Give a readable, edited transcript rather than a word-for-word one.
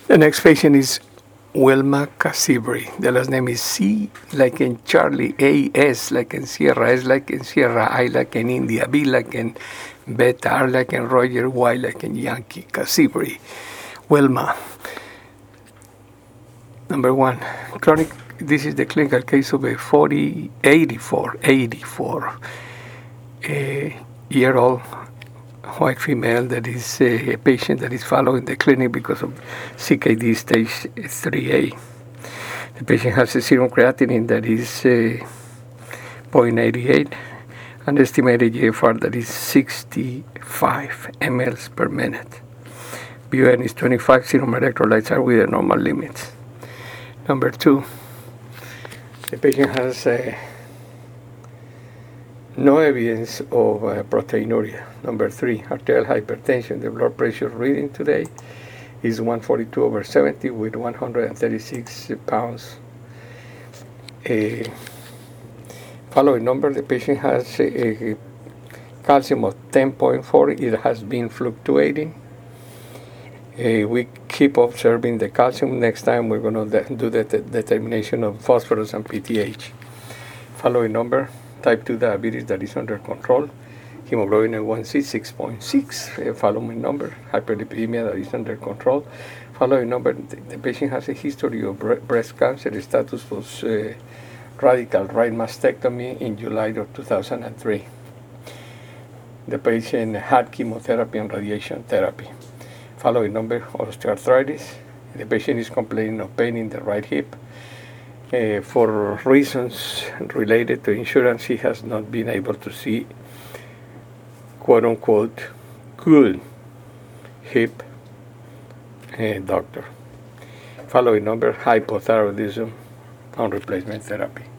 The next patient is Wilma Casibri. The last name is C like in Charlie, A S like in Sierra, S like in Sierra, I like in India, B like in Beta, R like in Roger, Y like in Yankee. Casibri. Wilma. Number one, chronic. This is the clinical case of a 84-year-old white female that is a patient that is following the clinic because of CKD stage 3A. The patient has a serum creatinine that is 0.88 and estimated GFR that is 65 mLs per minute. BUN is 25, serum electrolytes are within normal limits. Number two, the patient has no evidence of proteinuria. Number three, arterial hypertension. The blood pressure reading today is 142/70 with 136 pounds. Following number, the patient has a calcium of 10.4. It has been fluctuating. We keep observing the calcium. Next time we're going to do the determination of phosphorus and PTH. Following number, type 2 diabetes that is under control. Hemoglobin A1C 6.6. Following number, hyperlipidemia that is under control. Following number, the patient has a history of breast cancer. The status was radical right mastectomy in July of 2003. The patient had chemotherapy and radiation therapy. Following number, osteoarthritis. The patient is complaining of pain in the right hip. For reasons related to insurance, he has not been able to see, quote-unquote, good hip doctor. Following number, hypothyroidism and replacement therapy.